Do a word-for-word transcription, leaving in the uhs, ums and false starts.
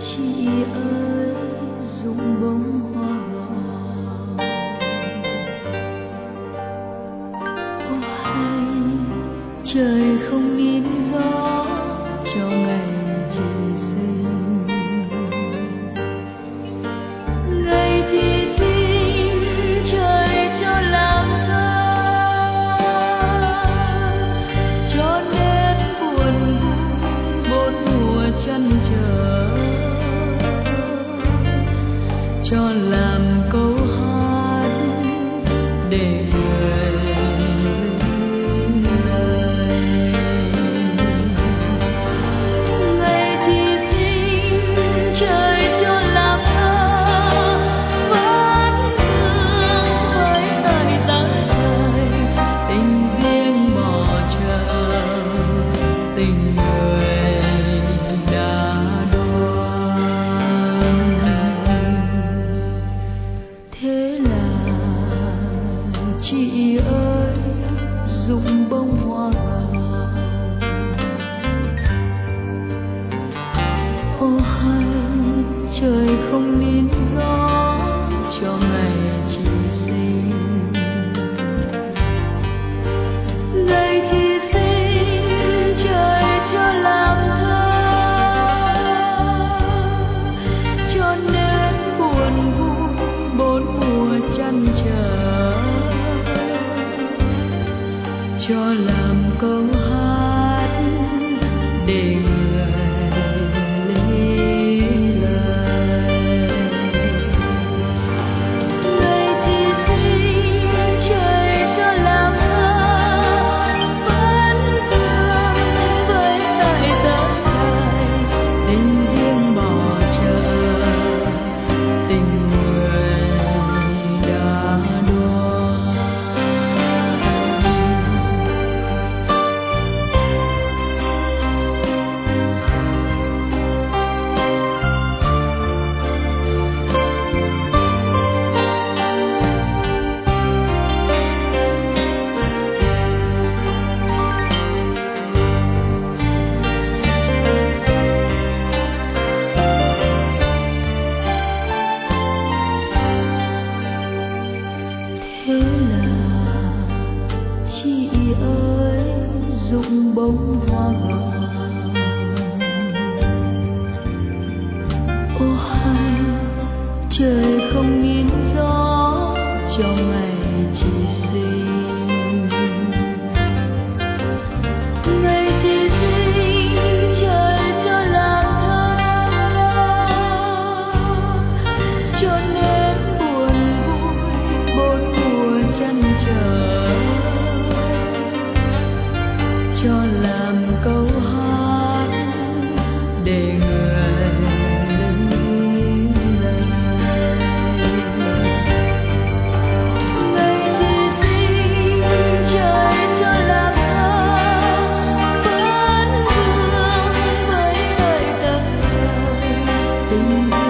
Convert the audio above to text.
Chị ơi rụng bông hoa gạo, ô hay trời không nín gió cho ngày chị sinh. Ngày chị sinh trời cho làm thơ, cho nên buồn vui bốn mùa chăn trở, cho làm câu hát để người lời. Ngày chị sinh trời cho làm thơ, vẫn thương với tay tán trời, tình riêng bỏ chờ tình người đã đoan. Thế là chị ơi rụng bông hoa gạo, ô hay trời không nín gió cho ngày chị sinh. Ngày chị sinh trời cho làm thơ, cho nên buồn vui bốn mùa chăn trở, cho làm câu hát để người lấy lời. Ngày chị sinh trời cho làm thơ, vẫn thương với tay tán trời, tình riêng bỏ chờ tình người đã đoan. Thế là chị ơi rụng bông hoa gạo, ô hay trời không nín gió cho ngày chị sinh. Ngày chị sinh trời cho làm thơ, cho nên buồn vui bốn mùa chăn trở, cho làm câu hát để người lời. Ngày chị sinh trời cho làm thơ, vẫn vương với tay tán trời, tình